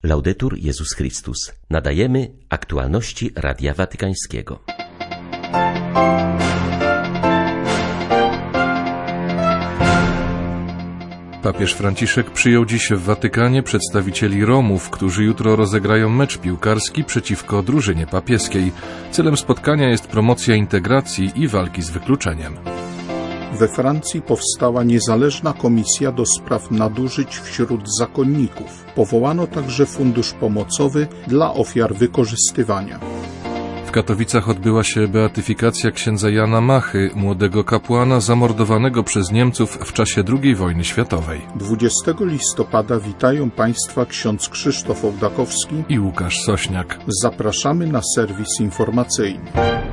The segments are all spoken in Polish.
Laudetur Jezus Chrystus. Nadajemy aktualności Radia Watykańskiego. Papież Franciszek przyjął dziś w Watykanie przedstawicieli Romów, którzy jutro rozegrają mecz piłkarski przeciwko drużynie papieskiej. Celem spotkania jest promocja integracji i walki z wykluczeniem. We Francji powstała niezależna komisja do spraw nadużyć wśród zakonników. Powołano także fundusz pomocowy dla ofiar wykorzystywania. W Katowicach odbyła się beatyfikacja księdza Jana Machy, młodego kapłana zamordowanego przez Niemców w czasie II wojny światowej. 20 listopada witają Państwa ksiądz Krzysztof Ołdakowski i Łukasz Sośniak. Zapraszamy na serwis informacyjny.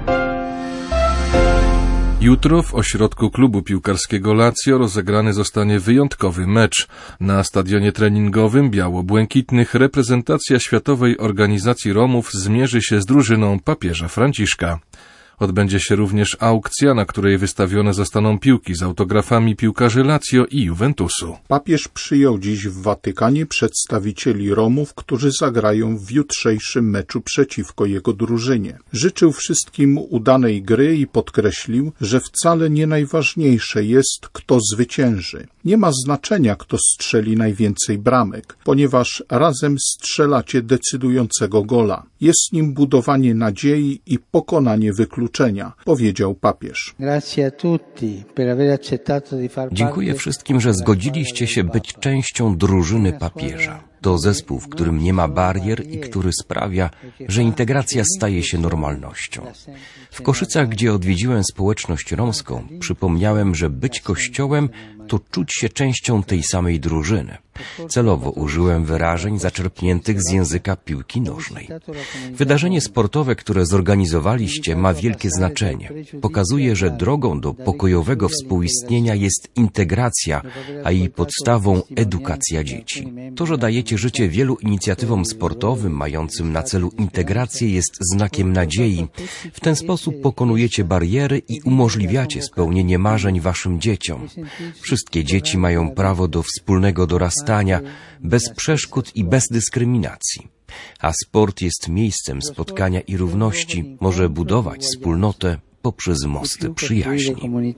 Jutro w ośrodku klubu piłkarskiego Lazio rozegrany zostanie wyjątkowy mecz. Na stadionie treningowym biało-błękitnych reprezentacja Światowej Organizacji Romów zmierzy się z drużyną papieża Franciszka. Odbędzie się również aukcja, na której wystawione zostaną piłki z autografami piłkarzy Lazio i Juventusu. Papież przyjął dziś w Watykanie przedstawicieli Romów, którzy zagrają w jutrzejszym meczu przeciwko jego drużynie. Życzył wszystkim udanej gry i podkreślił, że wcale nie najważniejsze jest, kto zwycięży. Nie ma znaczenia, kto strzeli najwięcej bramek, ponieważ razem strzelacie decydującego gola. Jest nim budowanie nadziei i pokonanie wykluczenia, powiedział papież. Dziękuję wszystkim, że zgodziliście się być częścią drużyny papieża. To zespół, w którym nie ma barier i który sprawia, że integracja staje się normalnością. W Koszycach, gdzie odwiedziłem społeczność romską, przypomniałem, że być kościołem to czuć się częścią tej samej drużyny. Celowo użyłem wyrażeń zaczerpniętych z języka piłki nożnej. Wydarzenie sportowe, które zorganizowaliście, ma wielkie znaczenie. Pokazuje, że drogą do pokojowego współistnienia jest integracja, a jej podstawą edukacja dzieci. To, że dajecie życie wielu inicjatywom sportowym mającym na celu integrację, jest znakiem nadziei. W ten sposób pokonujecie bariery i umożliwiacie spełnienie marzeń waszym dzieciom. Wszystkie dzieci mają prawo do wspólnego dorastania, bez przeszkód i bez dyskryminacji. A sport jest miejscem spotkania i równości, może budować wspólnotę poprzez mosty przyjaźni.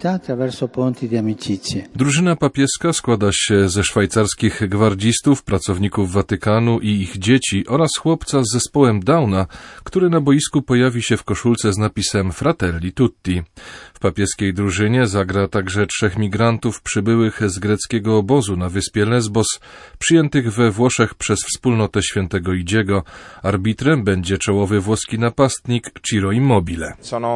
Drużyna papieska składa się ze szwajcarskich gwardzistów, pracowników Watykanu i ich dzieci oraz chłopca z zespołem Downa, który na boisku pojawi się w koszulce z napisem Fratelli Tutti. W papieskiej drużynie zagra także 3 migrantów przybyłych z greckiego obozu na wyspie Lesbos, przyjętych we Włoszech przez wspólnotę świętego Idziego. Arbitrem będzie czołowy włoski napastnik Ciro Immobile.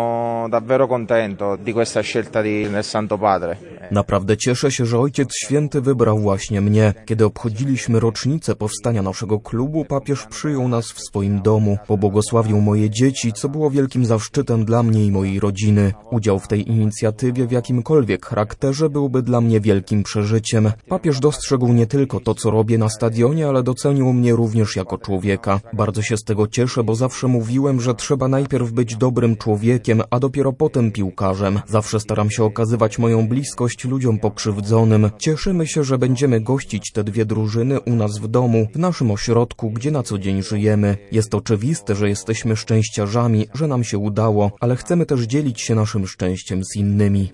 Naprawdę cieszę się, że Ojciec Święty wybrał właśnie mnie. Kiedy obchodziliśmy rocznicę powstania naszego klubu, papież przyjął nas w swoim domu. Pobłogosławił moje dzieci, co było wielkim zaszczytem dla mnie i mojej rodziny. Udział w tej inicjatywie w jakimkolwiek charakterze byłby dla mnie wielkim przeżyciem. Papież dostrzegł nie tylko to, co robię na stadionie, ale docenił mnie również jako człowieka. Bardzo się z tego cieszę, bo zawsze mówiłem, że trzeba najpierw być dobrym człowiekiem, a dopiero potem piłkarzem. Zawsze staram się okazywać moją bliskość ludziom pokrzywdzonym. Cieszymy się, że będziemy gościć te 2 drużyny u nas w domu, w naszym ośrodku, gdzie na co dzień żyjemy. Jest oczywiste, że jesteśmy szczęściarzami, że nam się udało, ale chcemy też dzielić się naszym szczęściem z innymi.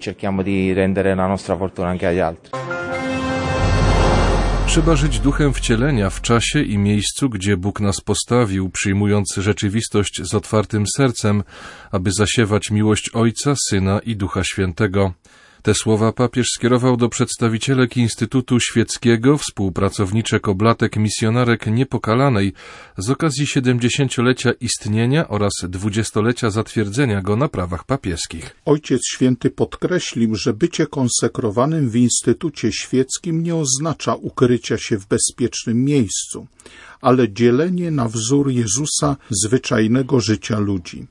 Trzeba żyć duchem wcielenia w czasie i miejscu, gdzie Bóg nas postawił, przyjmując rzeczywistość z otwartym sercem, aby zasiewać miłość Ojca, Syna i Ducha Świętego. Te słowa papież skierował do przedstawicielek Instytutu Świeckiego, współpracowniczek oblatek misjonarek Niepokalanej z okazji 70-lecia istnienia oraz 20-lecia zatwierdzenia go na prawach papieskich. Ojciec Święty podkreślił, że bycie konsekrowanym w Instytucie Świeckim nie oznacza ukrycia się w bezpiecznym miejscu, ale dzielenie na wzór Jezusa zwyczajnego życia ludzi.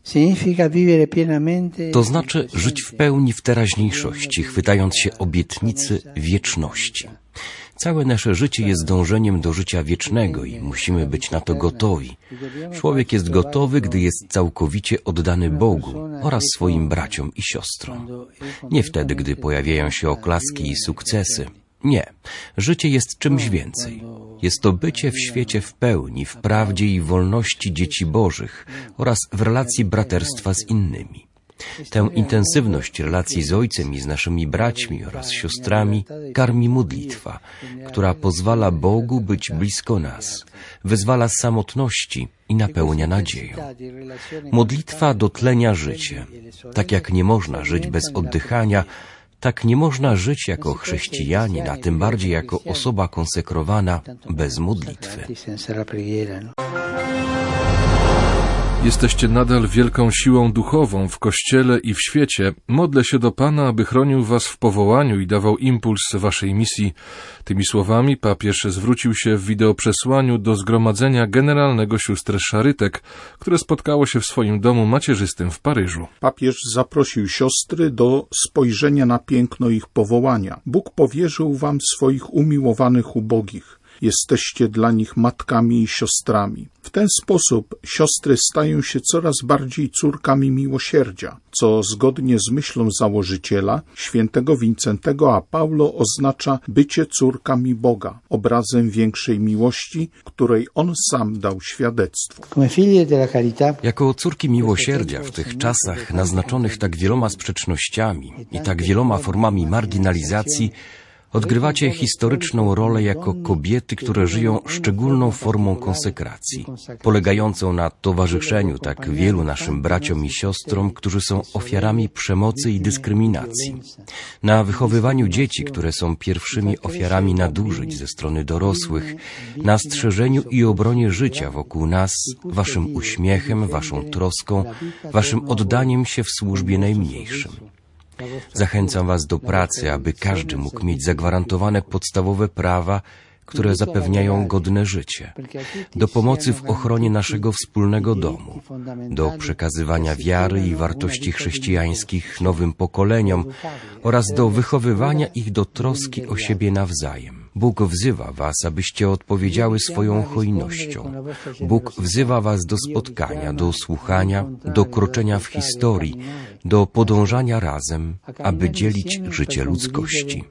To znaczy żyć w pełni w teraźniejszości, chwytając się obietnicy wieczności. Całe nasze życie jest dążeniem do życia wiecznego i musimy być na to gotowi. Człowiek jest gotowy, gdy jest całkowicie oddany Bogu oraz swoim braciom i siostrom. Nie wtedy, gdy pojawiają się oklaski i sukcesy. Nie. Życie jest czymś więcej. Jest to bycie w świecie w pełni, w prawdzie i wolności dzieci bożych oraz w relacji braterstwa z innymi. Tę intensywność relacji z Ojcem i z naszymi braćmi oraz siostrami karmi modlitwa, która pozwala Bogu być blisko nas, wyzwala z samotności i napełnia nadzieją. Modlitwa dotlenia życie. Tak jak nie można żyć bez oddychania, tak nie można żyć jako chrześcijanin, a tym bardziej jako osoba konsekrowana bez modlitwy. Jesteście nadal wielką siłą duchową w Kościele i w świecie. Modlę się do Pana, aby chronił was w powołaniu i dawał impuls waszej misji. Tymi słowami papież zwrócił się w wideoprzesłaniu do Zgromadzenia Generalnego Sióstr Szarytek, które spotkało się w swoim domu macierzystym w Paryżu. Papież zaprosił siostry do spojrzenia na piękno ich powołania. Bóg powierzył wam swoich umiłowanych ubogich. Jesteście dla nich matkami i siostrami. W ten sposób siostry stają się coraz bardziej córkami miłosierdzia, co zgodnie z myślą założyciela, świętego Wincentego a Paulo, oznacza bycie córkami Boga, obrazem większej miłości, której On sam dał świadectwo. Jako córki miłosierdzia w tych czasach naznaczonych tak wieloma sprzecznościami i tak wieloma formami marginalizacji, odgrywacie historyczną rolę jako kobiety, które żyją szczególną formą konsekracji, polegającą na towarzyszeniu tak wielu naszym braciom i siostrom, którzy są ofiarami przemocy i dyskryminacji, na wychowywaniu dzieci, które są pierwszymi ofiarami nadużyć ze strony dorosłych, na strzeżeniu i obronie życia wokół nas, waszym uśmiechem, waszą troską, waszym oddaniem się w służbie najmniejszym. Zachęcam was do pracy, aby każdy mógł mieć zagwarantowane podstawowe prawa, które zapewniają godne życie, do pomocy w ochronie naszego wspólnego domu, do przekazywania wiary i wartości chrześcijańskich nowym pokoleniom oraz do wychowywania ich do troski o siebie nawzajem. Bóg wzywa was, abyście odpowiedziały swoją hojnością. Bóg wzywa was do spotkania, do słuchania, do kroczenia w historii, do podążania razem, aby dzielić życie ludzkości.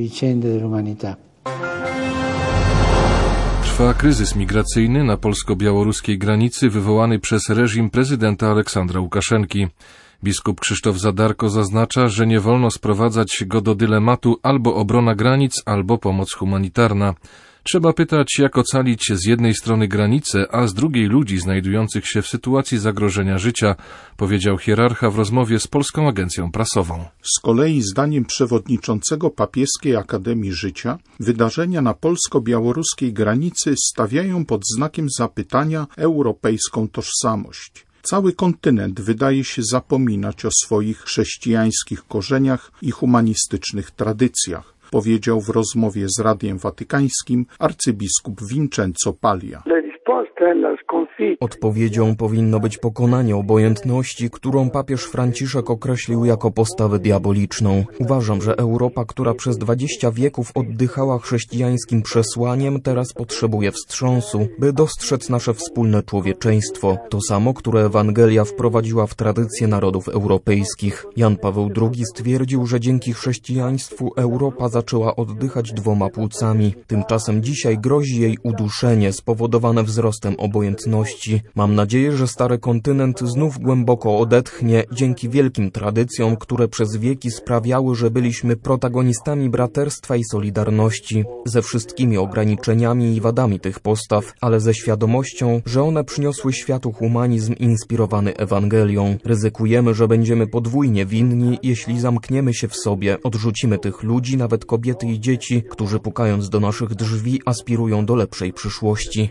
Trwa kryzys migracyjny na polsko-białoruskiej granicy wywołany przez reżim prezydenta Aleksandra Łukaszenki. Biskup Krzysztof Zadarko zaznacza, że nie wolno sprowadzać go do dylematu albo obrona granic, albo pomoc humanitarna. Trzeba pytać, jak ocalić z jednej strony granice, a z drugiej ludzi znajdujących się w sytuacji zagrożenia życia, powiedział hierarcha w rozmowie z Polską Agencją Prasową. Z kolei zdaniem przewodniczącego Papieskiej Akademii Życia wydarzenia na polsko-białoruskiej granicy stawiają pod znakiem zapytania europejską tożsamość. Cały kontynent wydaje się zapominać o swoich chrześcijańskich korzeniach i humanistycznych tradycjach, powiedział w rozmowie z Radiem Watykańskim arcybiskup Vincenzo Paglia. Odpowiedzią powinno być pokonanie obojętności, którą papież Franciszek określił jako postawę diaboliczną. Uważam, że Europa, która przez 20 wieków oddychała chrześcijańskim przesłaniem, teraz potrzebuje wstrząsu, by dostrzec nasze wspólne człowieczeństwo. To samo, które Ewangelia wprowadziła w tradycję narodów europejskich. Jan Paweł II stwierdził, że dzięki chrześcijaństwu Europa zaczęła oddychać 2 płucami. Tymczasem dzisiaj grozi jej uduszenie spowodowane wzrostem obojętności. Mam nadzieję, że stary kontynent znów głęboko odetchnie dzięki wielkim tradycjom, które przez wieki sprawiały, że byliśmy protagonistami braterstwa i solidarności, ze wszystkimi ograniczeniami i wadami tych postaw, ale ze świadomością, że one przyniosły światu humanizm inspirowany Ewangelią. Ryzykujemy, że będziemy podwójnie winni, jeśli zamkniemy się w sobie, odrzucimy tych ludzi, nawet kobiety i dzieci, którzy pukając do naszych drzwi aspirują do lepszej przyszłości.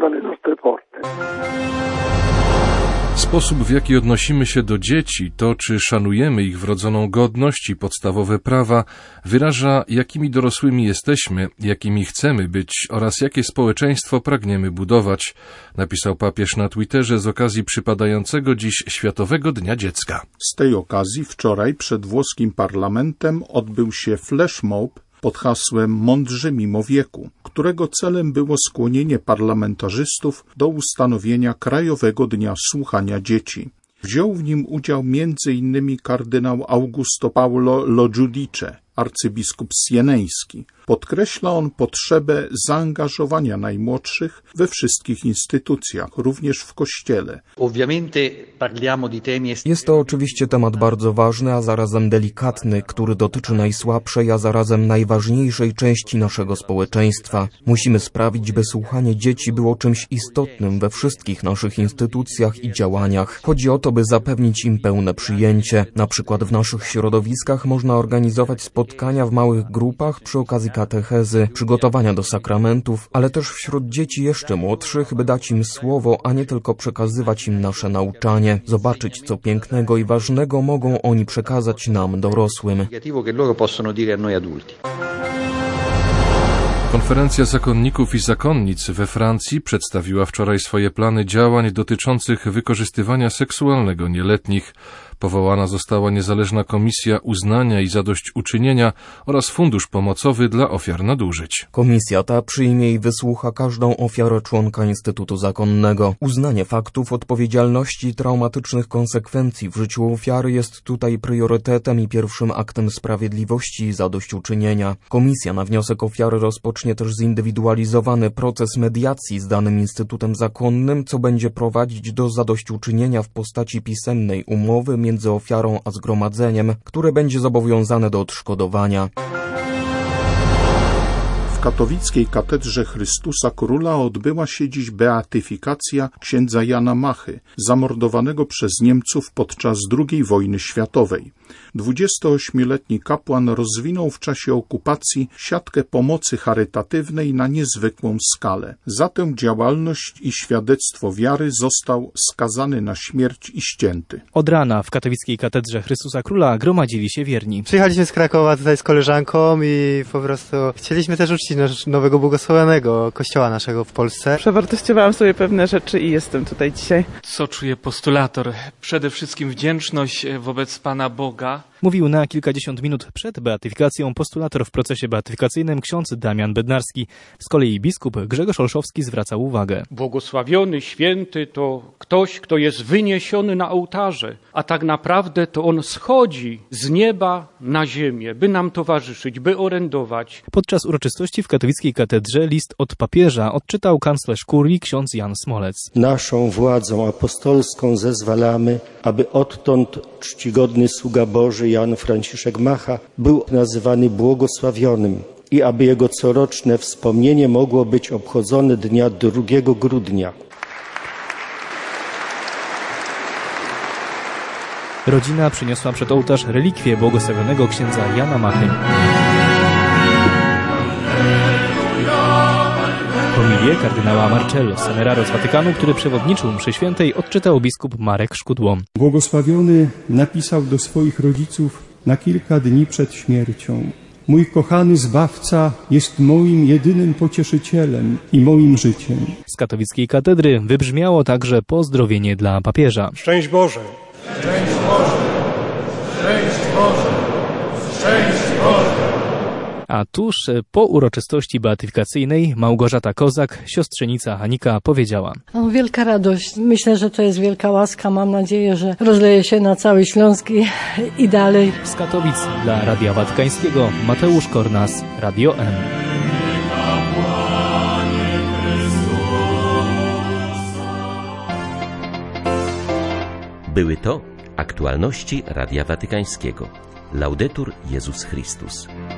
Sposób, w jaki odnosimy się do dzieci, to czy szanujemy ich wrodzoną godność i podstawowe prawa, wyraża, jakimi dorosłymi jesteśmy, jakimi chcemy być oraz jakie społeczeństwo pragniemy budować, napisał papież na Twitterze z okazji przypadającego dziś Światowego Dnia Dziecka. Z tej okazji wczoraj przed włoskim parlamentem odbył się flash mob pod hasłem Mądrzy mimo wieku, którego celem było skłonienie parlamentarzystów do ustanowienia Krajowego Dnia Słuchania Dzieci. Wziął w nim udział m.in. kardynał Augusto Paolo Lo Giudice, arcybiskup sieneński. Podkreśla on potrzebę zaangażowania najmłodszych we wszystkich instytucjach, również w Kościele. Jest to oczywiście temat bardzo ważny, a zarazem delikatny, który dotyczy najsłabszej, a zarazem najważniejszej części naszego społeczeństwa. Musimy sprawić, by słuchanie dzieci było czymś istotnym we wszystkich naszych instytucjach i działaniach. Chodzi o to, by zapewnić im pełne przyjęcie. Na przykład w naszych środowiskach można organizować spotkania w małych grupach przy okazji katechezy, przygotowania do sakramentów, ale też wśród dzieci jeszcze młodszych, by dać im słowo, a nie tylko przekazywać im nasze nauczanie. Zobaczyć, co pięknego i ważnego mogą oni przekazać nam, dorosłym. Konferencja zakonników i zakonnic we Francji przedstawiła wczoraj swoje plany działań dotyczących wykorzystywania seksualnego nieletnich. Powołana została niezależna komisja uznania i zadośćuczynienia oraz fundusz pomocowy dla ofiar nadużyć. Komisja ta przyjmie i wysłucha każdą ofiarę członka Instytutu Zakonnego. Uznanie faktów, odpowiedzialności i traumatycznych konsekwencji w życiu ofiary jest tutaj priorytetem i pierwszym aktem sprawiedliwości i zadośćuczynienia. Komisja na wniosek ofiary rozpocznie też zindywidualizowany proces mediacji z danym Instytutem Zakonnym, co będzie prowadzić do zadośćuczynienia w postaci pisemnej umowy między ofiarą a zgromadzeniem, które będzie zobowiązane do odszkodowania. W katowickiej katedrze Chrystusa Króla odbyła się dziś beatyfikacja księdza Jana Machy, zamordowanego przez Niemców podczas II wojny światowej. 28-letni kapłan rozwinął w czasie okupacji siatkę pomocy charytatywnej na niezwykłą skalę. Za tę działalność i świadectwo wiary został skazany na śmierć i ścięty. Od rana w katowickiej katedrze Chrystusa Króla gromadzili się wierni. Przyjechaliśmy z Krakowa tutaj z koleżanką i po prostu chcieliśmy też uczcić nowego błogosławionego kościoła naszego w Polsce. Przewartościowałam sobie pewne rzeczy i jestem tutaj dzisiaj. Co czuje postulator? Przede wszystkim wdzięczność wobec Pana Boga. Mówił na kilkadziesiąt minut przed beatyfikacją postulator w procesie beatyfikacyjnym ksiądz Damian Bednarski. Z kolei biskup Grzegorz Olszowski zwracał uwagę. Błogosławiony, święty to ktoś, kto jest wyniesiony na ołtarze, a tak naprawdę to on schodzi z nieba na ziemię, by nam towarzyszyć, by orędować. Podczas uroczystości w katowickiej katedrze list od papieża odczytał kanclerz kurii ksiądz Jan Smolec. Naszą władzą apostolską zezwalamy, aby odtąd czcigodny sługa Boży Jan Franciszek Macha był nazywany błogosławionym i aby jego coroczne wspomnienie mogło być obchodzone dnia 2 grudnia. Rodzina przyniosła przed ołtarz relikwie błogosławionego księdza Jana Machy. Homilię kardynała Marcello Semeraro z Watykanu, który przewodniczył mszy świętej, odczytał biskup Marek Szkudło. Błogosławiony napisał do swoich rodziców na kilka dni przed śmiercią: mój kochany Zbawca jest moim jedynym pocieszycielem i moim życiem. Z katowickiej katedry wybrzmiało także pozdrowienie dla papieża. Szczęść Boże! Szczęść Boże! Szczęść Boże! Szczęść Boże! A tuż po uroczystości beatyfikacyjnej Małgorzata Kozak, siostrzenica Hanika, powiedziała: Wielka radość. Myślę, że to jest wielka łaska. Mam nadzieję, że rozleje się na cały Śląsk i dalej. Z Katowic dla Radia Watykańskiego Mateusz Kornas, Radio M. Były to aktualności Radia Watykańskiego. Laudetur Jezus Chrystus.